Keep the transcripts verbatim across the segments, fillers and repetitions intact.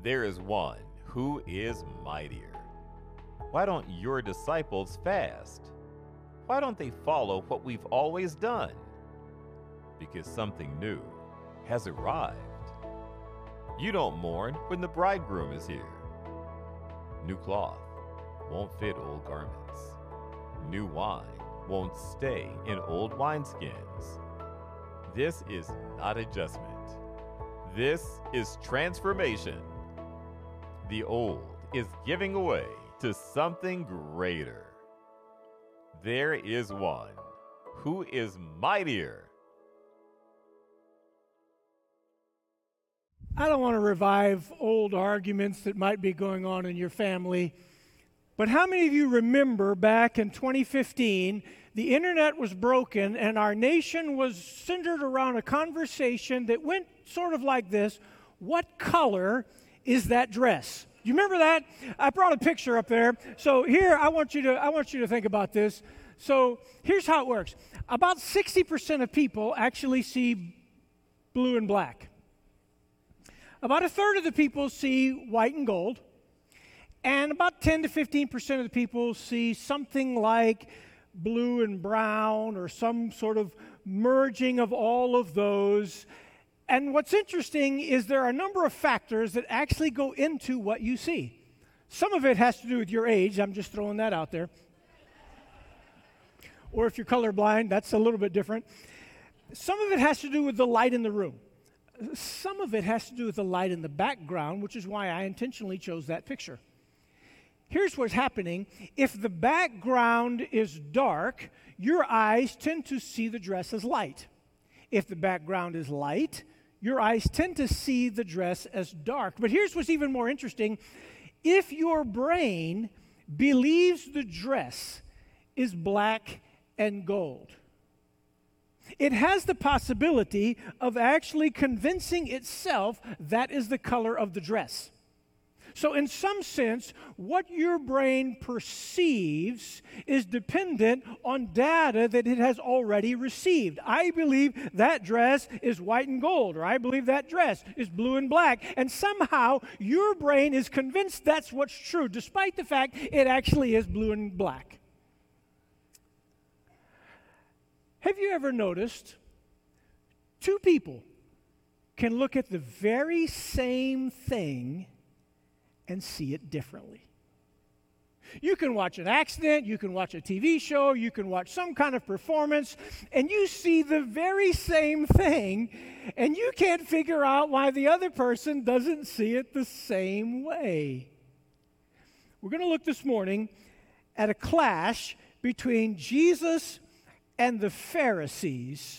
there is one who is mightier. Why don't your disciples fast? Why don't they follow what we've always done? Because something new has arrived. You don't mourn when the bridegroom is here. New cloth won't fit old garments. New wine won't stay in old wineskins. This is not adjustment. This is transformation. The old is giving away to something greater. There is one who is mightier. I don't want to revive old arguments that might be going on in your family, but how many of you remember back in twenty fifteen, the internet was broken and our nation was centered around a conversation that went sort of like this: what color is that dress? You remember that? I brought a picture up there. So here, I want you to I want you to think about this. So here's how it works. About sixty percent of people actually see blue and black. About a third of the people see white and gold. And about ten to fifteen percent of the people see something like blue and brown or some sort of merging of all of those. And what's interesting is there are a number of factors that actually go into what you see. Some of it has to do with your age. I'm just throwing that out there. Or if you're colorblind, that's a little bit different. Some of it has to do with the light in the room. Some of it has to do with the light in the background, which is why I intentionally chose that picture. Here's what's happening. If the background is dark, your eyes tend to see the dress as light. If the background is light, your eyes tend to see the dress as dark. But here's what's even more interesting. If your brain believes the dress is black and gold, it has the possibility of actually convincing itself that is the color of the dress. So in some sense, what your brain perceives is dependent on data that it has already received. I believe that dress is white and gold, or I believe that dress is blue and black. And somehow your brain is convinced that's what's true, despite the fact it actually is blue and black. Have you ever noticed two people can look at the very same thing and see it differently? You can watch an accident, you can watch a T V show, you can watch some kind of performance, and you see the very same thing, and you can't figure out why the other person doesn't see it the same way. We're going to look this morning at a clash between Jesus and the Pharisees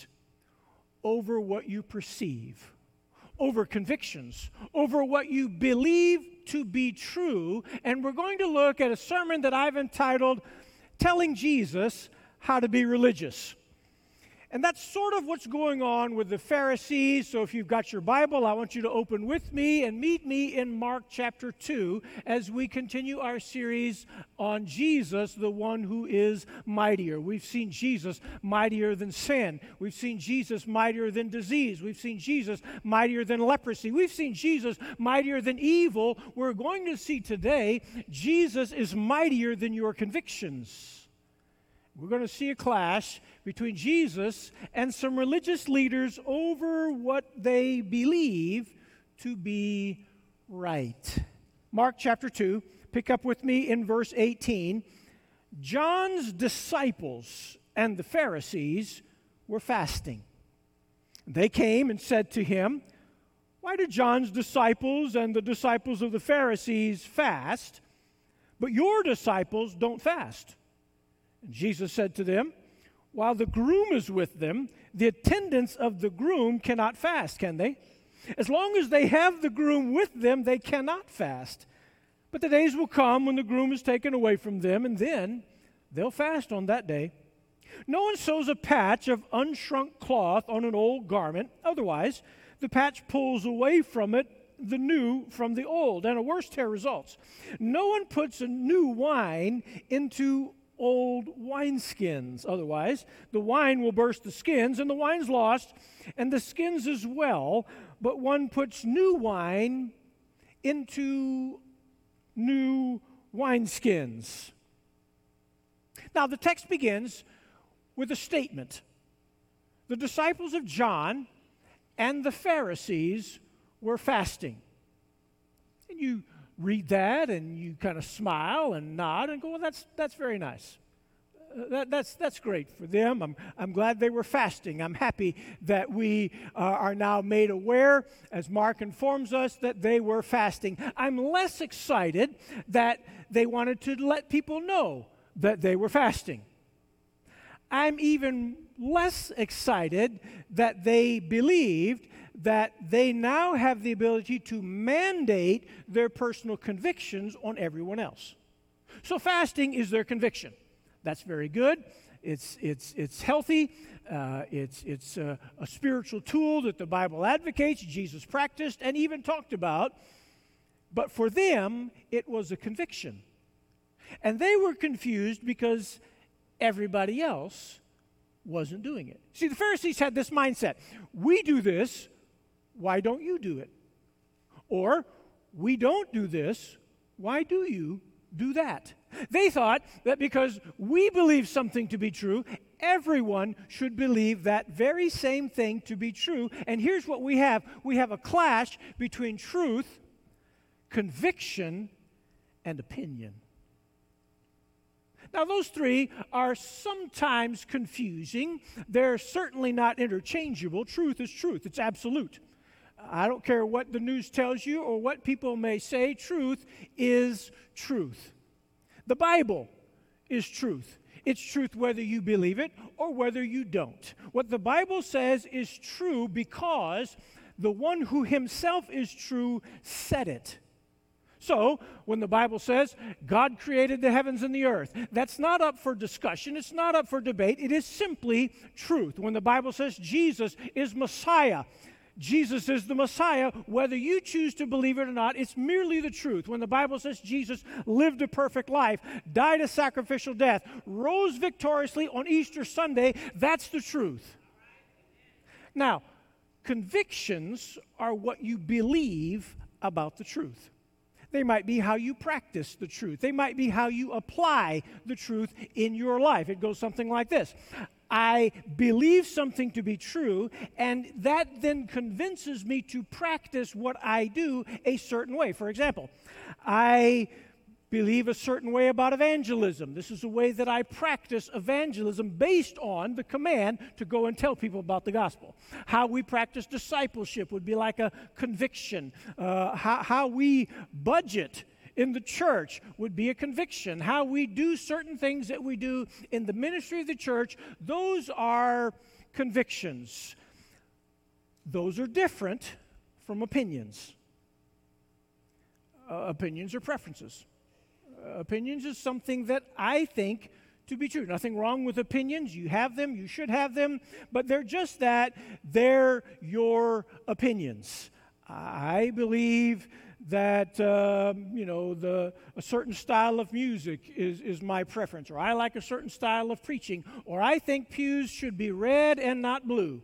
over what you perceive, over convictions, over what you believe to be true. And we're going to look at a sermon that I've entitled, Telling Jesus How to Be Religious. And that's sort of what's going on with the Pharisees. So if you've got your Bible, I want you to open with me and meet me in Mark chapter two as we continue our series on Jesus, the one who is mightier. We've seen Jesus mightier than sin. We've seen Jesus mightier than disease. We've seen Jesus mightier than leprosy. We've seen Jesus mightier than evil. We're going to see today Jesus is mightier than your convictions. We're going to see a clash between Jesus and some religious leaders over what they believe to be right. Mark chapter two, pick up with me in verse eighteen. John's disciples and the Pharisees were fasting. They came and said to him, "Why do John's disciples and the disciples of the Pharisees fast, but your disciples don't fast?" And Jesus said to them, "While the groom is with them, the attendants of the groom cannot fast, can they? As long as they have the groom with them, they cannot fast. But the days will come when the groom is taken away from them, and then they'll fast on that day. No one sews a patch of unshrunk cloth on an old garment. Otherwise, the patch pulls away from it the new from the old, and a worse tear results. No one puts a new wine into old wineskins. Otherwise, the wine will burst the skins, and the wine's lost, and the skins as well. But one puts new wine into new wineskins. Now, the text begins with a statement. The disciples of John and the Pharisees were fasting. And you read that and you kind of smile and nod and go, well, that's, that's very nice. Uh, that, that's, that's great for them. I'm, I'm glad they were fasting. I'm happy that we uh, are now made aware, as Mark informs us, that they were fasting. I'm less excited that they wanted to let people know that they were fasting. I'm even less excited that they believed that they now have the ability to mandate their personal convictions on everyone else. So fasting is their conviction. That's very good. It's, it's, it's healthy. Uh, it's it's a, a spiritual tool that the Bible advocates, Jesus practiced and even talked about. But for them, it was a conviction. And they were confused because everybody else wasn't doing it. See, the Pharisees had this mindset. We do this, why don't you do it? Or, we don't do this, why do you do that? They thought that because we believe something to be true, everyone should believe that very same thing to be true. And here's what we have. We have a clash between truth, conviction, and opinion. Now, those three are sometimes confusing. They're certainly not interchangeable. Truth is truth. It's absolute. I don't care what the news tells you or what people may say. Truth is truth. The Bible is truth. It's truth whether you believe it or whether you don't. What the Bible says is true because the one who himself is true said it. So, when the Bible says God created the heavens and the earth, that's not up for discussion. It's not up for debate. It is simply truth. When the Bible says Jesus is Messiah, Jesus is the Messiah, whether you choose to believe it or not, it's merely the truth. When the Bible says Jesus lived a perfect life, died a sacrificial death, rose victoriously on Easter Sunday, that's the truth. Now, convictions are what you believe about the truth. They might be how you practice the truth. They might be how you apply the truth in your life. It goes something like this. I believe something to be true, and that then convinces me to practice what I do a certain way. For example, I believe a certain way about evangelism. This is a way that I practice evangelism based on the command to go and tell people about the gospel. How we practice discipleship would be like a conviction. Uh, how, how we budget in the church would be a conviction. How we do certain things that we do in the ministry of the church, those are convictions. Those are different from opinions. Uh, opinions are preferences. Uh, opinions is something that I think to be true. Nothing wrong with opinions. You have them, you should have them, but they're just that. They're your opinions. I believe that, um, you know, the, a certain style of music is, is my preference, or I like a certain style of preaching, or I think pews should be red and not blue.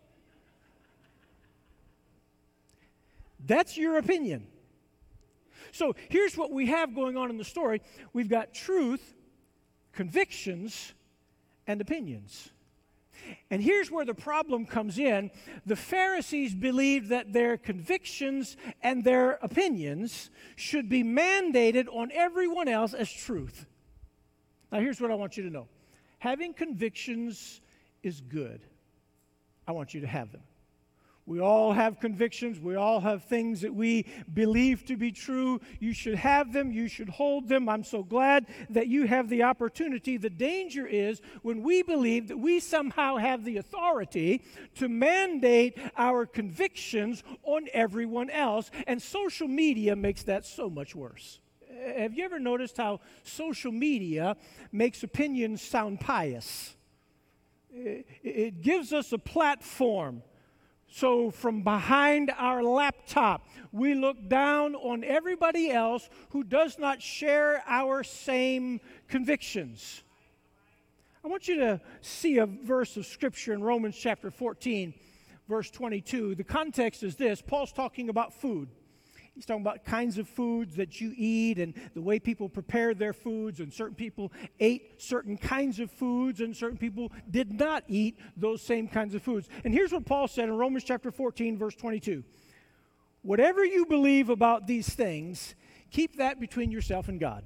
That's your opinion. So here's what we have going on in the story. We've got truth, convictions, and opinions. And here's where the problem comes in. The Pharisees believed that their convictions and their opinions should be mandated on everyone else as truth. Now here's what I want you to know. Having convictions is good. I want you to have them. We all have convictions. We all have things that we believe to be true. You should have them. You should hold them. I'm so glad that you have the opportunity. The danger is when we believe that we somehow have the authority to mandate our convictions on everyone else, and social media makes that so much worse. Have you ever noticed how social media makes opinions sound pious? It gives us a platform. So from behind our laptop, we look down on everybody else who does not share our same convictions. I want you to see a verse of Scripture in Romans chapter fourteen, verse twenty-two. The context is this. Paul's talking about food. He's talking about kinds of foods that you eat and the way people prepare their foods, and certain people ate certain kinds of foods and certain people did not eat those same kinds of foods. And here's what Paul said in Romans chapter fourteen, verse twenty-two. Whatever you believe about these things, keep that between yourself and God.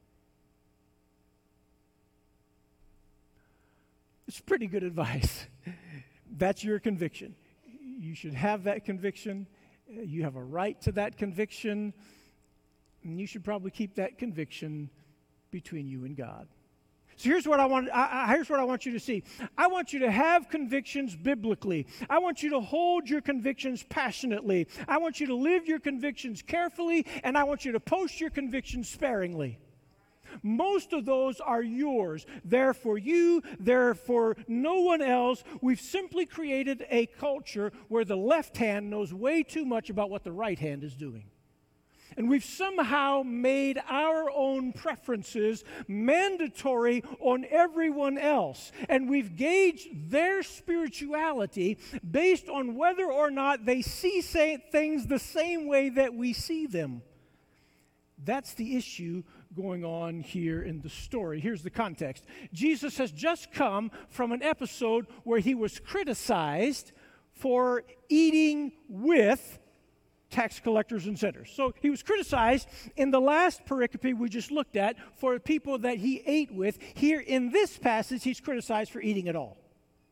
It's pretty good advice. That's your conviction. You should have that conviction. You have a right to that conviction, and you should probably keep that conviction between you and God. So here's what I want. I, I, here's what I want you to see. I want you to have convictions biblically. I want you to hold your convictions passionately. I want you to live your convictions carefully, and I want you to post your convictions sparingly. Most of those are yours. They're for you. They're for no one else. We've simply created a culture where the left hand knows way too much about what the right hand is doing. And we've somehow made our own preferences mandatory on everyone else. And we've gauged their spirituality based on whether or not they see things the same way that we see them. That's the issue going on here in the story. Here's the context. Jesus has just come from an episode where he was criticized for eating with tax collectors and sinners. So he was criticized in the last pericope we just looked at for people that he ate with. Here in this passage, he's criticized for eating at all.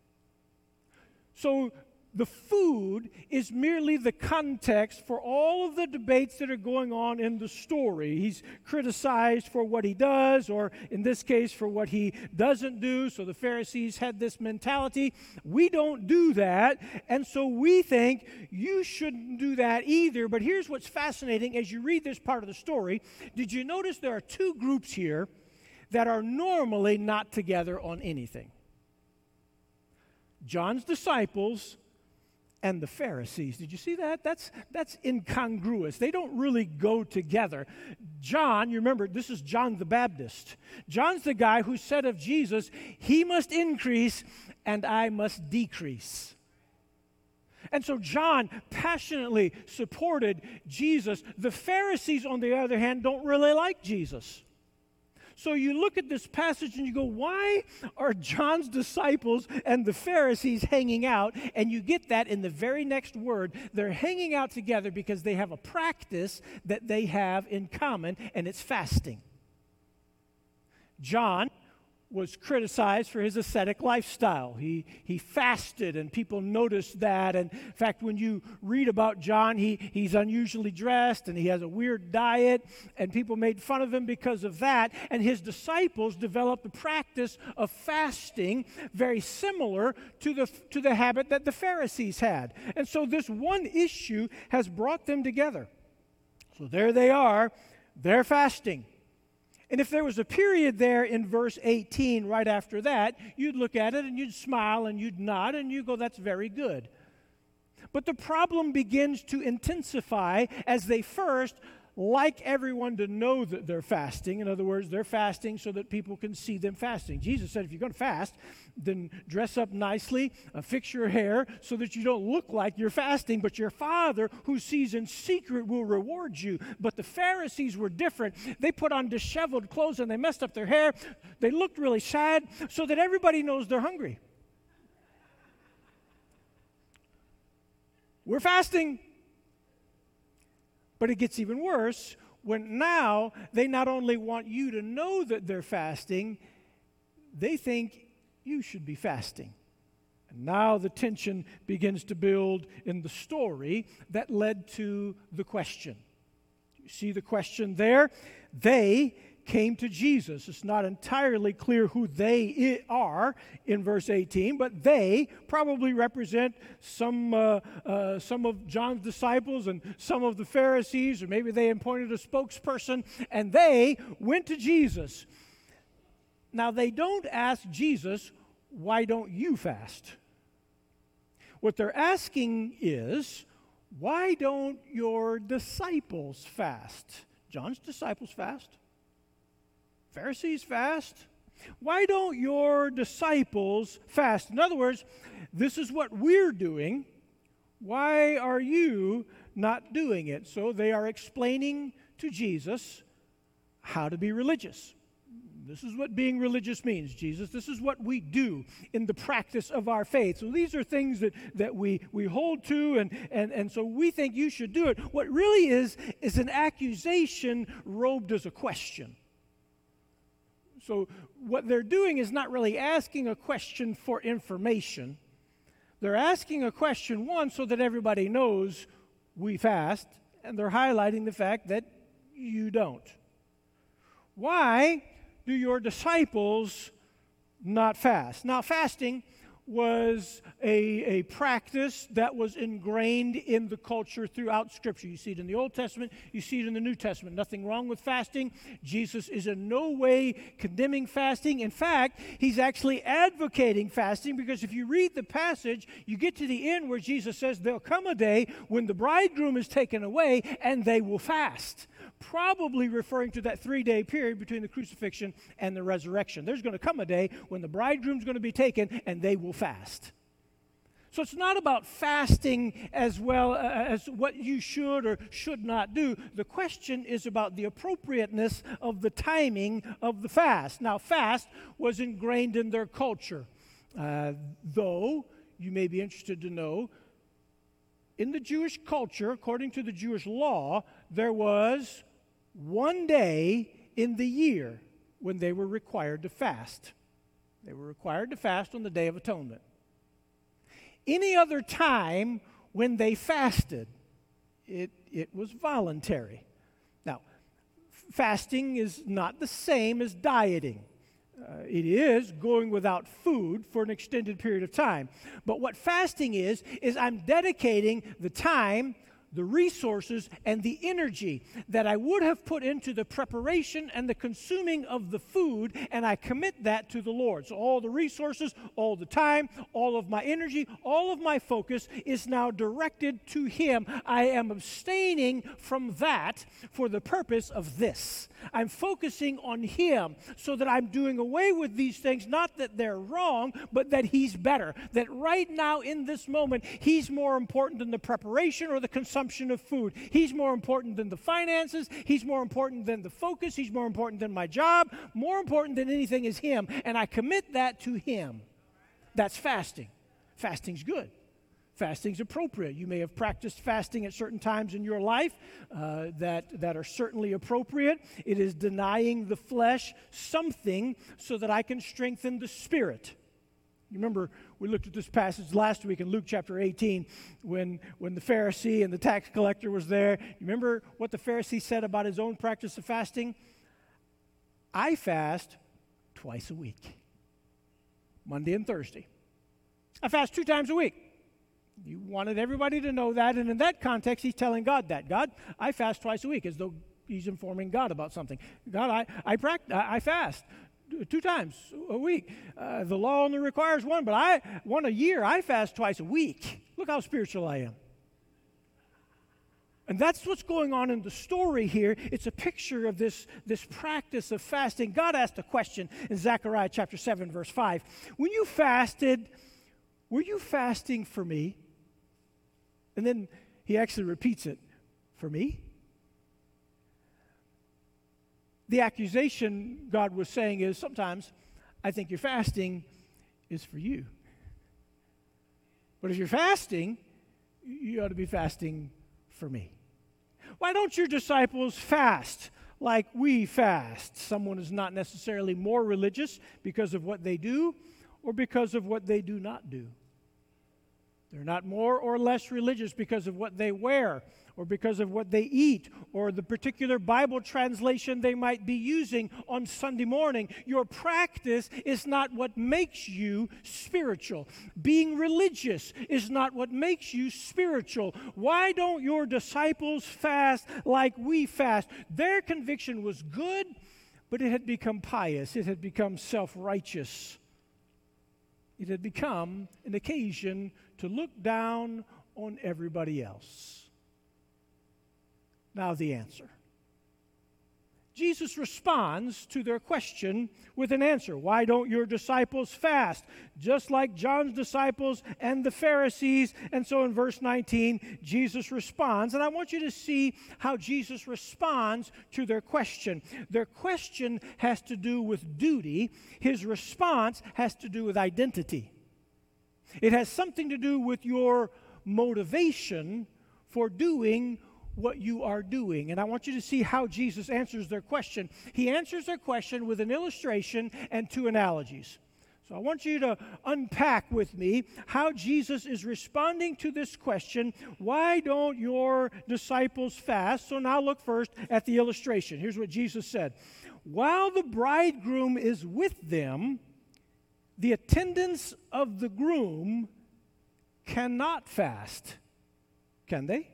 So the food is merely the context for all of the debates that are going on in the story. He's criticized for what he does, or in this case, for what he doesn't do. So the Pharisees had this mentality. We don't do that, and so we think you shouldn't do that either. But here's what's fascinating as you read this part of the story. Did you notice there are two groups here that are normally not together on anything? John's disciples and the Pharisees. Did you see that? That's, that's incongruous. They don't really go together. John, you remember, this is John the Baptist. John's the guy who said of Jesus, he must increase and I must decrease. And so John passionately supported Jesus. The Pharisees, on the other hand, don't really like Jesus. So you look at this passage and you go, why are John's disciples and the Pharisees hanging out? And you get that in the very next word. They're hanging out together because they have a practice that they have in common, and it's fasting. John was criticized for his ascetic lifestyle. He he fasted, and people noticed that. And in fact, when you read about John, he, he's unusually dressed, and he has a weird diet, and people made fun of him because of that. And his disciples developed a practice of fasting very similar to the, to the habit that the Pharisees had. And so this one issue has brought them together. So there they are, they're fasting. And if there was a period there in verse eighteen right after that, you'd look at it and you'd smile and you'd nod and you'd go, that's very good. But the problem begins to intensify as they first like everyone to know that they're fasting. In other words, they're fasting so that people can see them fasting. Jesus said, if you're going to fast, then dress up nicely, uh, fix your hair so that you don't look like you're fasting, but your Father who sees in secret will reward you. But the Pharisees were different. They put on disheveled clothes and they messed up their hair. They looked really sad so that everybody knows they're hungry. We're fasting. But it gets even worse when now they not only want you to know that they're fasting, they think you should be fasting. And now the tension begins to build in the story that led to the question. You see the question there? They came to Jesus. It's not entirely clear who they are in verse eighteen, but they probably represent some uh, uh, some of John's disciples and some of the Pharisees, or maybe they appointed a spokesperson, and they went to Jesus. Now, they don't ask Jesus, why don't you fast? What they're asking is, why don't your disciples fast? John's disciples fast. Pharisees fast. Why don't your disciples fast? In other words, this is what we're doing. Why are you not doing it. So they are explaining to Jesus how to be religious. This is what being religious means, Jesus. This is what we do in the practice of our faith. So these are things that, that we, we hold to, and, and, and so we think you should do it. What really is, is an accusation robed as a question. So what they're doing is not really asking a question for information. They're asking a question, one, so that everybody knows we fast, and they're highlighting the fact that you don't. Why do your disciples not fast? Now, fasting was a, a practice that was ingrained in the culture throughout Scripture. You see it in the Old Testament, you see it in the New Testament. Nothing wrong with fasting. Jesus is in no way condemning fasting. In fact, he's actually advocating fasting, because if you read the passage, you get to the end where Jesus says there'll come a day when the bridegroom is taken away and they will fast. Probably referring to that three-day period between the crucifixion and the resurrection. There's going to come a day when the bridegroom's going to be taken and they will fast. So it's not about fasting as well as what you should or should not do. The question is about the appropriateness of the timing of the fast. Now, fast was ingrained in their culture, uh, though you may be interested to know, in the Jewish culture, according to the Jewish law, there was one day in the year when they were required to fast. They were required to fast on the Day of Atonement. Any other time when they fasted, it, it was voluntary. Now, fasting is not the same as dieting. Uh, it is going without food for an extended period of time. But what fasting is, is I'm dedicating the time, the resources, and the energy that I would have put into the preparation and the consuming of the food, and I commit that to the Lord. So all the resources, all the time, all of my energy, all of my focus is now directed to Him. I am abstaining from that for the purpose of this. I'm focusing on Him so that I'm doing away with these things, not that they're wrong, but that He's better. That right now in this moment, He's more important than the preparation or the consumption of food. He's more important than the finances. He's more important than the focus. He's more important than my job. More important than anything is Him, and I commit that to Him. That's fasting. Fasting's good. Fasting's appropriate. You may have practiced fasting at certain times in your life uh, that, that are certainly appropriate. It is denying the flesh something so that I can strengthen the spirit. You remember we looked at this passage last week in Luke chapter eighteen when, when the Pharisee and the tax collector was there. You remember what the Pharisee said about his own practice of fasting? I fast twice a week, Monday and Thursday. I fast two times a week. You wanted everybody to know that, and in that context, he's telling God that. God, I fast twice a week, as though he's informing God about something. God, I I, pract- I, I fast two times a week. Uh, the law only requires one, but I one a year. I fast twice a week. Look how spiritual I am. And that's what's going on in the story here. It's a picture of this, this practice of fasting. God asked a question in Zechariah chapter seven, verse five. When you fasted, were you fasting for me? And then he actually repeats it, for me? The accusation God was saying is, sometimes I think your fasting is for you. But if you're fasting, you ought to be fasting for me. Why don't your disciples fast like we fast? Someone is not necessarily more religious because of what they do or because of what they do not do. They're not more or less religious because of what they wear or because of what they eat or the particular Bible translation they might be using on Sunday morning. Your practice is not what makes you spiritual. Being religious is not what makes you spiritual. Why don't your disciples fast like we fast? Their conviction was good, but it had become pious. It had become self-righteous. It had become an occasion to look down on everybody else. Now the answer. Jesus responds to their question with an answer. Why don't your disciples fast? Just like John's disciples and the Pharisees. And so in verse nineteen, Jesus responds. And I want you to see how Jesus responds to their question. Their question has to do with duty. His response has to do with identity. It has something to do with your motivation for doing what you are doing. And I want you to see how Jesus answers their question. He answers their question with an illustration and two analogies. So I want you to unpack with me how Jesus is responding to this question, why don't your disciples fast? So now look first at the illustration. Here's what Jesus said. While the bridegroom is with them, the attendants of the groom cannot fast, can they?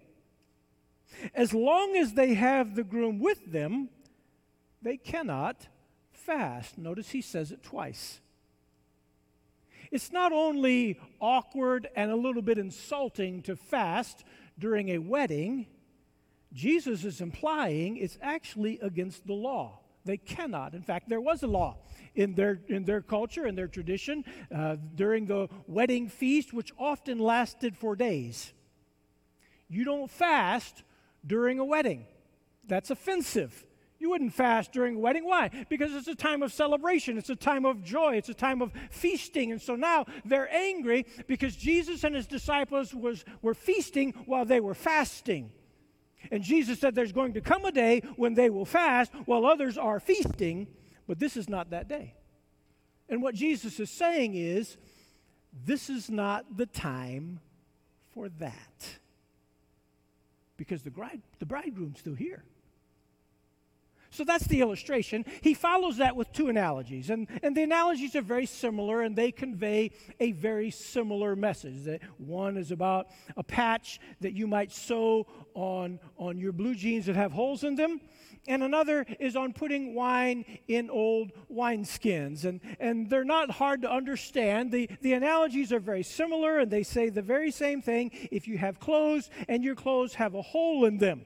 As long as they have the groom with them, they cannot fast. Notice he says it twice. It's not only awkward and a little bit insulting to fast during a wedding, Jesus is implying it's actually against the law. They cannot. In fact, there was a law in their in their culture, in their tradition, uh, during the wedding feast, which often lasted for days. You don't fast during a wedding. That's offensive. You wouldn't fast during a wedding. Why? Because it's a time of celebration. It's a time of joy. It's a time of feasting. And so now they're angry because Jesus and his disciples was, were feasting while they were fasting. And Jesus said there's going to come a day when they will fast while others are feasting, but this is not that day. And what Jesus is saying is, this is not the time for that. Because the bride, the bridegroom's still here. So that's the illustration. He follows that with two analogies. And, and the analogies are very similar, and they convey a very similar message. That one is about a patch that you might sew on, on your blue jeans that have holes in them. And another is on putting wine in old wineskins. And, and they're not hard to understand. The, the analogies are very similar, and they say the very same thing. If you have clothes and your clothes have a hole in them,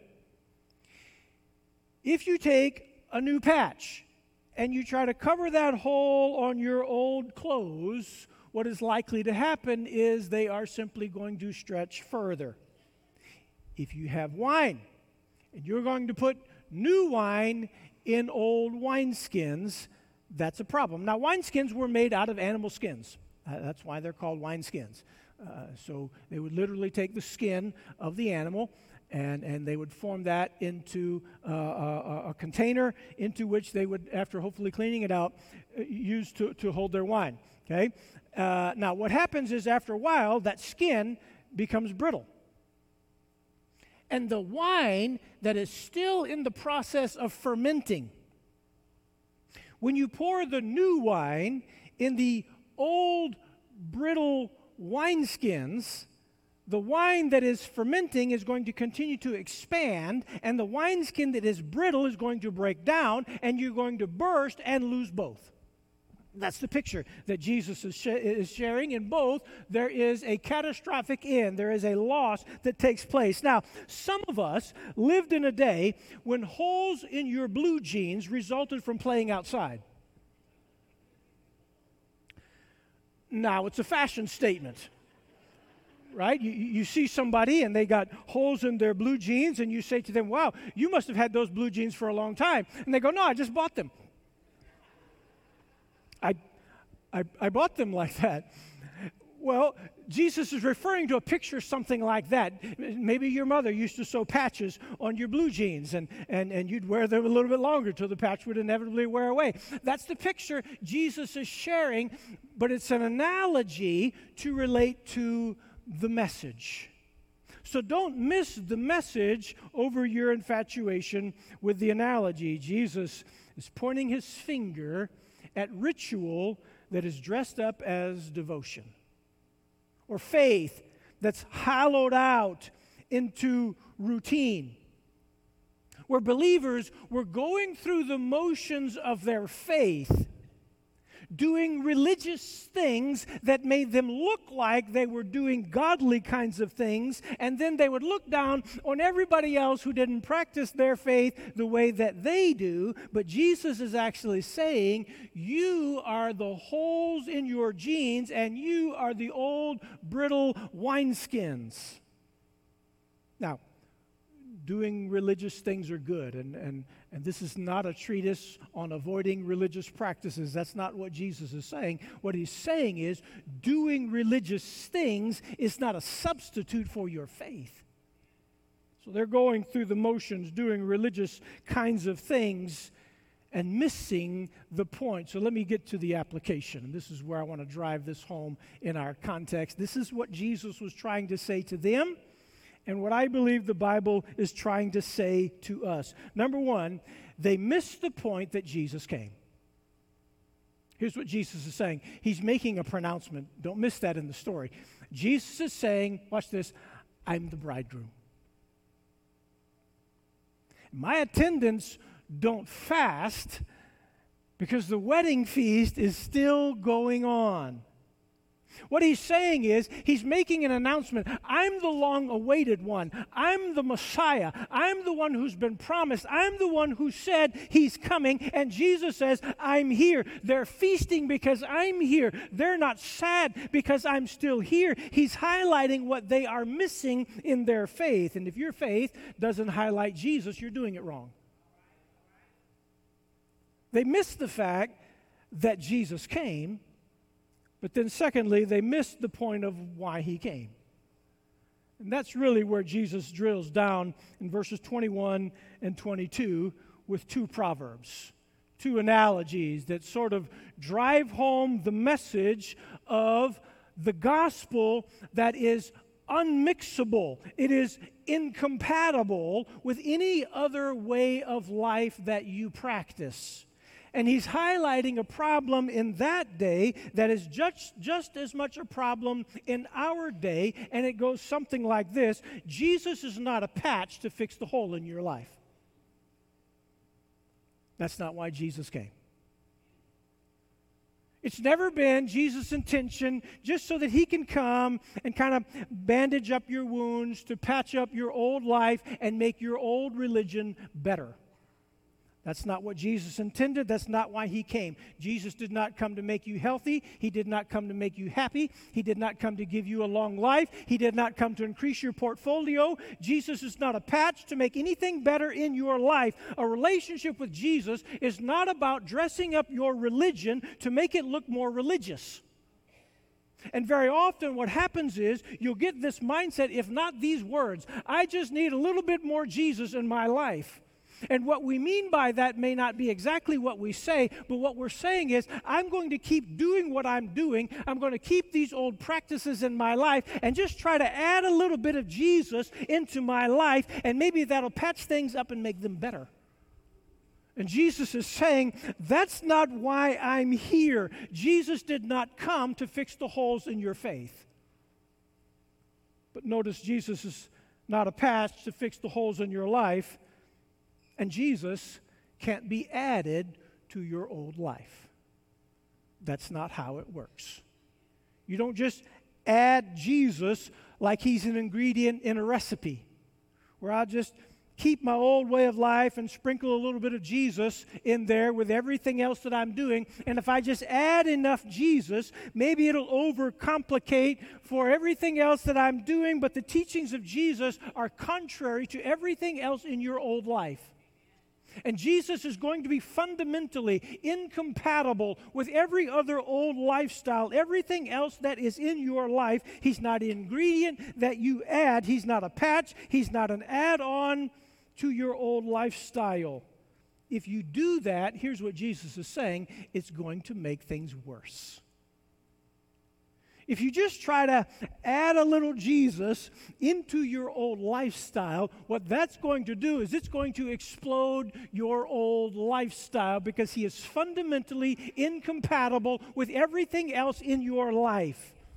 if you take a new patch and you try to cover that hole on your old clothes, what is likely to happen is they are simply going to stretch further. If you have wine and you're going to put new wine in old wineskins, that's a problem. Now, wineskins were made out of animal skins. Uh, that's why they're called wineskins. Uh, so they would literally take the skin of the animal, And, and they would form that into uh, a, a container into which they would, after hopefully cleaning it out, use to, to hold their wine. Okay. Uh, now, what happens is after a while, that skin becomes brittle. And the wine that is still in the process of fermenting, when you pour the new wine in the old brittle wineskins, the wine that is fermenting is going to continue to expand, and the wineskin that is brittle is going to break down, and you're going to burst and lose both. That's the picture that Jesus is, sh- is sharing. In both, there is a catastrophic end. There is a loss that takes place. Now, some of us lived in a day when holes in your blue jeans resulted from playing outside. Now, it's a fashion statement. Right? You, you see somebody and they got holes in their blue jeans, and you say to them, wow, you must have had those blue jeans for a long time. And they go, no, I just bought them. I, I, I bought them like that. Well, Jesus is referring to a picture something like that. Maybe your mother used to sew patches on your blue jeans, and, and, and you'd wear them a little bit longer till the patch would inevitably wear away. That's the picture Jesus is sharing, but it's an analogy to relate to the message. So don't miss the message over your infatuation with the analogy. Jesus is pointing his finger at ritual that is dressed up as devotion, or faith that's hollowed out into routine, where believers were going through the motions of their faith, doing religious things that made them look like they were doing godly kinds of things, and then they would look down on everybody else who didn't practice their faith the way that they do. But Jesus is actually saying, you are the holes in your jeans, and you are the old, brittle wineskins. Now, doing religious things are good, and, and, and this is not a treatise on avoiding religious practices. That's not what Jesus is saying. What he's saying is doing religious things is not a substitute for your faith. So they're going through the motions, doing religious kinds of things, and missing the point. So let me get to the application. And this is where I want to drive this home in our context. This is what Jesus was trying to say to them, and what I believe the Bible is trying to say to us. Number one, they missed the point that Jesus came. Here's what Jesus is saying. He's making a pronouncement. Don't miss that in the story. Jesus is saying, watch this, I'm the bridegroom. My attendants don't fast because the wedding feast is still going on. What he's saying is, he's making an announcement. I'm the long-awaited one. I'm the Messiah. I'm the one who's been promised. I'm the one who said he's coming. And Jesus says, I'm here. They're feasting because I'm here. They're not sad because I'm still here. He's highlighting what they are missing in their faith. And if your faith doesn't highlight Jesus, you're doing it wrong. They missed the fact that Jesus came. But then secondly, they missed the point of why he came. And that's really where Jesus drills down in verses twenty-one and twenty-two with two proverbs, two analogies that sort of drive home the message of the gospel that is unmixable. It is incompatible with any other way of life that you practice. And he's highlighting a problem in that day that is just, just as much a problem in our day, and it goes something like this. Jesus is not a patch to fix the hole in your life. That's not why Jesus came. It's never been Jesus' intention just so that he can come and kind of bandage up your wounds, to patch up your old life and make your old religion better. That's not what Jesus intended. That's not why he came. Jesus did not come to make you healthy. He did not come to make you happy. He did not come to give you a long life. He did not come to increase your portfolio. Jesus is not a patch to make anything better in your life. A relationship with Jesus is not about dressing up your religion to make it look more religious. And very often what happens is you'll get this mindset, if not these words, I just need a little bit more Jesus in my life. And what we mean by that may not be exactly what we say, but what we're saying is, I'm going to keep doing what I'm doing. I'm going to keep these old practices in my life and just try to add a little bit of Jesus into my life, and maybe that'll patch things up and make them better. And Jesus is saying, that's not why I'm here. Jesus did not come to fix the holes in your faith. But notice, Jesus is not a patch to fix the holes in your life. And Jesus can't be added to your old life. That's not how it works. You don't just add Jesus like he's an ingredient in a recipe, where I'll just keep my old way of life and sprinkle a little bit of Jesus in there with everything else that I'm doing. And if I just add enough Jesus, maybe it'll overcomplicate for everything else that I'm doing. But the teachings of Jesus are contrary to everything else in your old life. And Jesus is going to be fundamentally incompatible with every other old lifestyle, everything else that is in your life. He's not an ingredient that you add. He's not a patch. He's not an add-on to your old lifestyle. If you do that, here's what Jesus is saying, it's going to make things worse. If you just try to add a little Jesus into your old lifestyle, what that's going to do is it's going to explode your old lifestyle, because he is fundamentally incompatible with everything else in your life.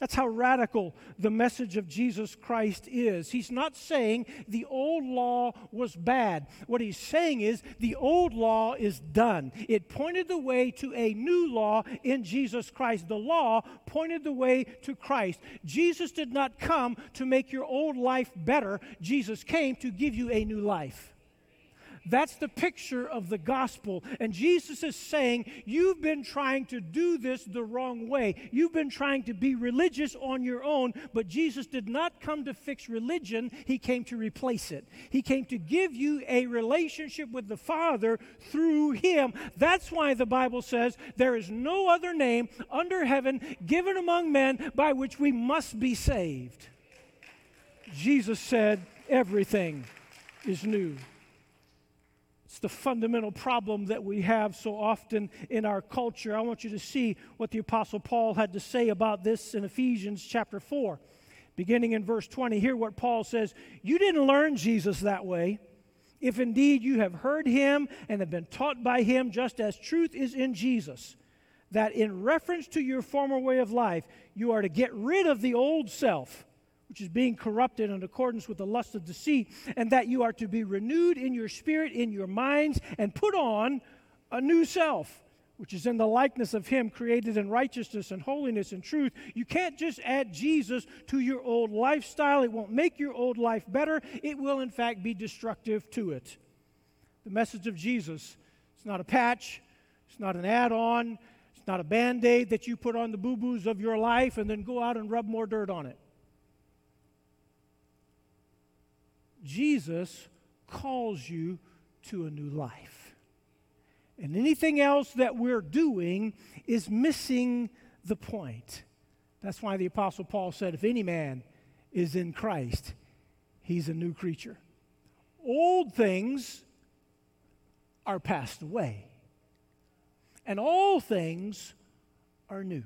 That's how radical the message of Jesus Christ is. He's not saying the old law was bad. What he's saying is the old law is done. It pointed the way to a new law in Jesus Christ. The law pointed the way to Christ. Jesus did not come to make your old life better. Jesus came to give you a new life. That's the picture of the gospel. And Jesus is saying, you've been trying to do this the wrong way. You've been trying to be religious on your own, but Jesus did not come to fix religion. He came to replace it. He came to give you a relationship with the Father through him. That's why the Bible says there is no other name under heaven given among men by which we must be saved. Jesus said everything is new. It's the fundamental problem that we have so often in our culture. I want you to see what the Apostle Paul had to say about this in Ephesians chapter four. Beginning in verse twenty, hear what Paul says. You didn't learn Jesus that way. If indeed you have heard him and have been taught by him, just as truth is in Jesus, that in reference to your former way of life, you are to get rid of the old self, which is being corrupted in accordance with the lust of deceit, and that you are to be renewed in your spirit, in your minds, and put on a new self, which is in the likeness of him, created in righteousness and holiness and truth. You can't just add Jesus to your old lifestyle. It won't make your old life better. It will, in fact, be destructive to it. The message of Jesus, it's not a patch. It's not an add-on. It's not a Band-Aid that you put on the boo-boos of your life and then go out and rub more dirt on it. Jesus calls you to a new life. And anything else that we're doing is missing the point. That's why the Apostle Paul said, if any man is in Christ, he's a new creature. Old things are passed away, and all things are new.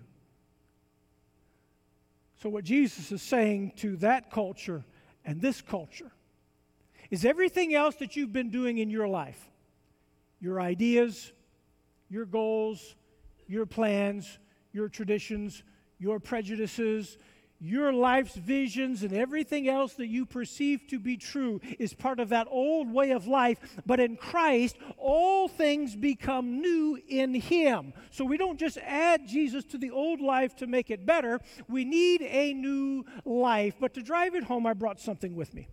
So what Jesus is saying to that culture and this culture is everything else that you've been doing in your life, your ideas, your goals, your plans, your traditions, your prejudices, your life's visions, and everything else that you perceive to be true is part of that old way of life. But in Christ, all things become new in him. So we don't just add Jesus to the old life to make it better. We need a new life. But to drive it home, I brought something with me.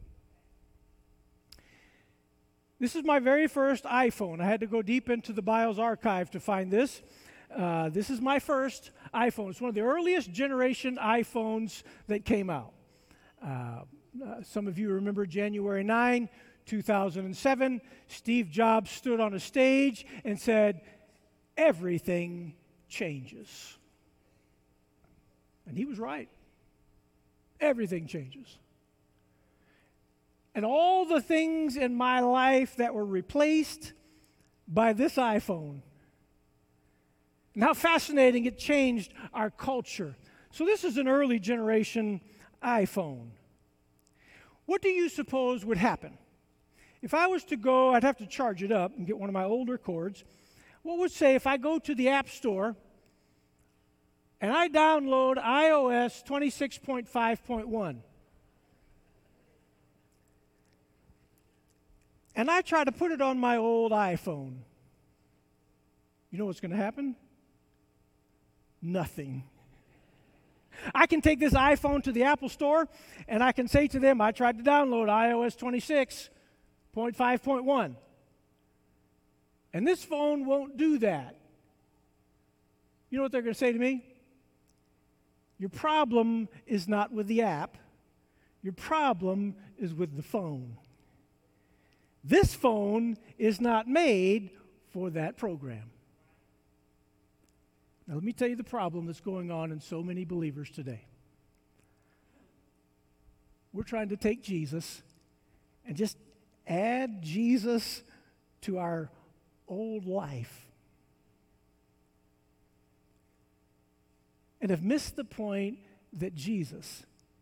This is my very first iPhone. I had to go deep into the BIOS archive to find this. Uh, this is my first iPhone. It's one of the earliest generation iPhones that came out. Uh, uh, some of you remember January ninth, two thousand seven. Steve Jobs stood on a stage and said, everything changes. And he was right. Everything changes. And all the things in my life that were replaced by this iPhone. And how fascinating it changed our culture. So this is an early generation iPhone. What do you suppose would happen? If I was to go, I'd have to charge it up and get one of my older cords. What would say if I go to the App Store and I download i O S twenty-six point five point one? And I try to put it on my old iPhone. You know what's going to happen? Nothing. I can take this iPhone to the Apple Store, and I can say to them, I tried to download i O S twenty-six point five point one. And this phone won't do that. You know what they're going to say to me? Your problem is not with the app. Your problem is with the phone. This phone is not made for that program. Now, let me tell you the problem that's going on in so many believers today. We're trying to take Jesus and just add Jesus to our old life and have missed the point that Jesus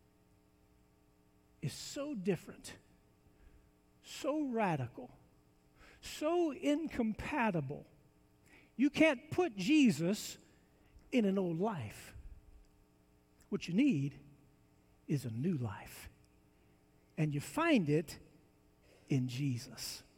is so different, so radical, so incompatible. You can't put Jesus in an old life. What you need is a new life. And you find it in Jesus.